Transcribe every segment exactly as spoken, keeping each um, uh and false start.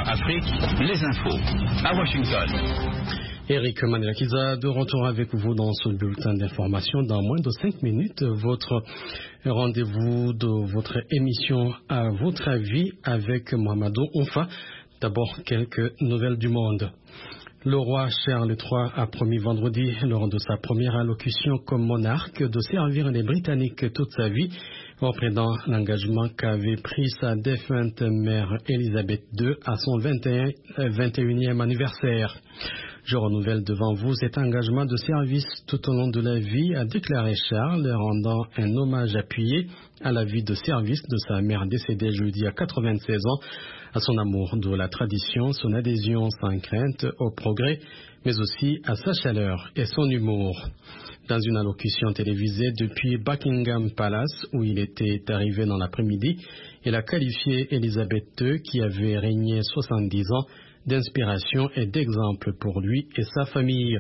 Afrique, les infos à Washington. Eric Manilakiza de retour avec vous dans ce bulletin d'information. Dans moins de cinq minutes, votre rendez-vous de votre émission à votre avis avec Mohamedou Onfa. D'abord, quelques nouvelles du monde. Le roi Charles trois a promis vendredi, lors de sa première allocution comme monarque, de servir les Britanniques toute sa vie, reprenant l'engagement qu'avait pris sa défunte mère Elisabeth deux à son vingt et unième anniversaire. Je renouvelle devant vous cet engagement de service tout au long de la vie, a déclaré Charles, rendant un hommage appuyé à la vie de service de sa mère décédée jeudi à quatre-vingt-seize ans, à son amour de la tradition, son adhésion sans crainte au progrès, mais aussi à sa chaleur et son humour. Dans une allocution télévisée depuis Buckingham Palace, où il était arrivé dans l'après-midi, il a qualifié Elisabeth deux, qui avait régné soixante-dix ans, d'inspiration et d'exemple pour lui et sa famille.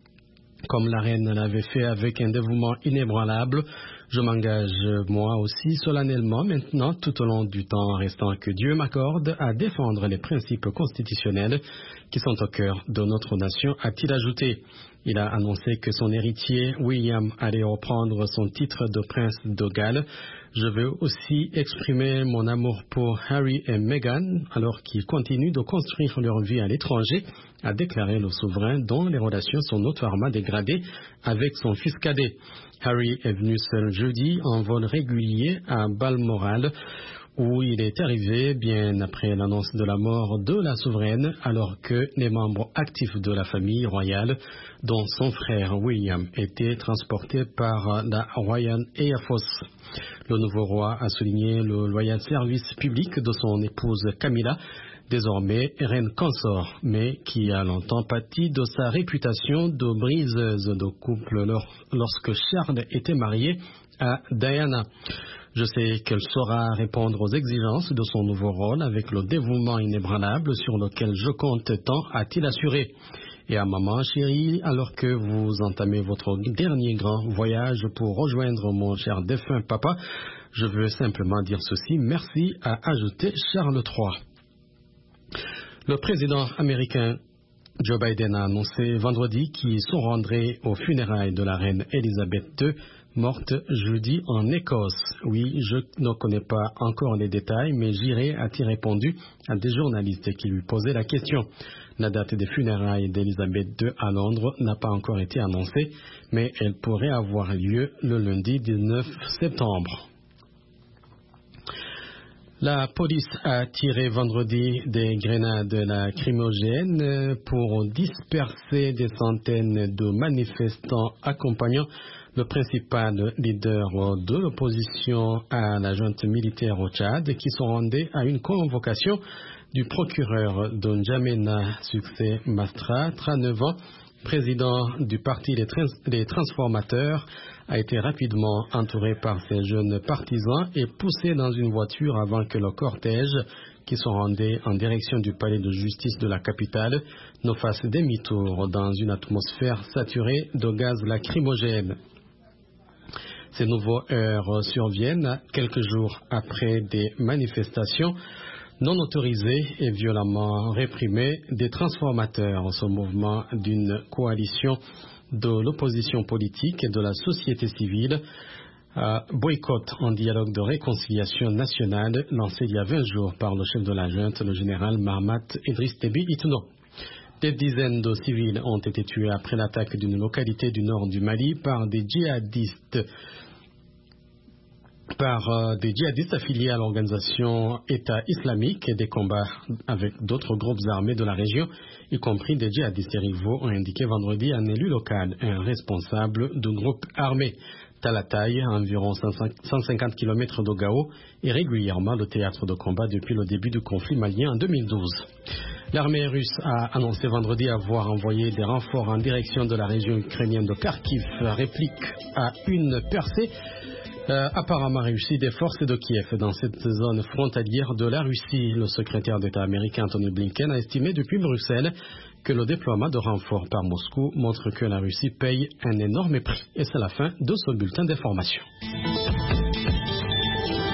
Comme la reine l'avait fait avec un dévouement inébranlable, je m'engage moi aussi solennellement maintenant tout au long du temps restant que Dieu m'accorde à défendre les principes constitutionnels qui sont au cœur de notre nation, a-t-il ajouté. Il a annoncé que son héritier William allait reprendre son titre de prince de Galles. Je veux aussi exprimer mon amour pour Harry et Meghan alors qu'ils continuent de construire leur vie à l'étranger, a déclaré le souverain dont les relations sont notoirement dégradées avec son fils cadet. Harry est venu seul jeudi en vol régulier à Balmoral, où il est arrivé bien après l'annonce de la mort de la souveraine, alors que les membres actifs de la famille royale, dont son frère William, étaient transportés par la Royal Air Force. Le nouveau roi a souligné le loyal service public de son épouse Camilla, désormais reine consort, mais qui a longtemps pâti de sa réputation de briseuse de couple lorsque Charles était marié à Diana. Je sais qu'elle saura répondre aux exigences de son nouveau rôle avec le dévouement inébranlable sur lequel je compte tant, a-t-il assuré. Et à maman chérie, alors que vous entamez votre dernier grand voyage pour rejoindre mon cher défunt papa, je veux simplement dire ceci, merci, a ajouté Charles trois. Le président américain Joe Biden a annoncé vendredi qu'il se rendrait aux funérailles de la reine Elisabeth deux, morte jeudi en Écosse. Oui, je ne connais pas encore les détails, mais j'irai, a-t-il répondu à des journalistes qui lui posaient la question. La date des funérailles d'Elisabeth deux à Londres n'a pas encore été annoncée, mais elle pourrait avoir lieu le lundi dix-neuf septembre. La police a tiré vendredi des grenades lacrymogènes pour disperser des centaines de manifestants accompagnant le principal leader de l'opposition à la junte militaire au Tchad, qui se rendait à une convocation du procureur de N'Djamena Succès Mastra, trente-neuf ans, président du parti des, trans des transformateurs, a été rapidement entouré par ses jeunes partisans et poussé dans une voiture avant que le cortège, qui se rendait en direction du palais de justice de la capitale, ne fasse demi-tour dans une atmosphère saturée de gaz lacrymogène. Ces nouveaux heurts surviennent quelques jours après des manifestations non autorisées et violemment réprimées des transformateurs, ce mouvement d'une coalition de l'opposition politique et de la société civile, euh, boycott en dialogue de réconciliation nationale lancé il y a vingt jours par le chef de la junte, le général Mahamat Idriss Déby Itno. Des dizaines de civils ont été tués après l'attaque d'une localité du nord du Mali par des djihadistes par euh, des djihadistes affiliés à l'organisation État islamique, et des combats avec d'autres groupes armés de la région, y compris des djihadistes rivaux, ont indiqué vendredi un élu local, un responsable de groupe armé. Talatay, à environ cent cinquante kilomètres de Gao, est régulièrement le théâtre de combat depuis le début du conflit malien en deux mille douze. L'armée russe a annoncé vendredi avoir envoyé des renforts en direction de la région ukrainienne de Kharkiv, réplique à une percée Euh, apparemment réussi des forces de Kiev dans cette zone frontalière de la Russie. Le secrétaire d'État américain Antony Blinken a estimé depuis Bruxelles que le déploiement de renforts par Moscou montre que la Russie paye un énorme prix. Et c'est la fin de ce bulletin d'information.